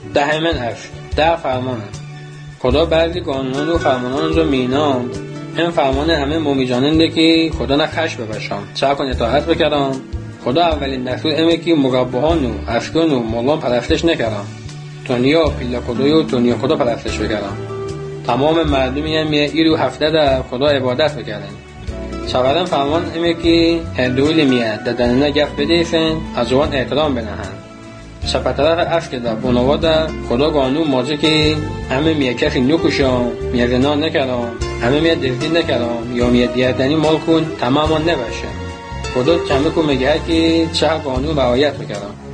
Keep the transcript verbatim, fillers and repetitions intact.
دهمن اف ده فرمانه. خدا بعضی قانونان و فرمانان رو مینام این فرمان همه مومیجاننده که خدا نخش ببشم چه کن اطاعت بکرم. خدا اولین دستور امه که مقبهان و افکان و مولان پرستش نکرم. تونیا پیلا خدای و تونیا خدا پرستش بکرم. تمام مردمی هم ایرو هفته در خدا عبادت بکردن. چهارم فرمان امه که هر دولی میاد ددنه گف بدیسن از جوان احترام بنهن. شپطرف افک در بنوا در خدا قانون ماجه که همه میه کسی نکشم میه زنا نکرم همه میه دزدی نکرم یا میه دیردنی مال کن تماما نباشه. خدا کمه که میگه که چه قانون رعایت میکردم.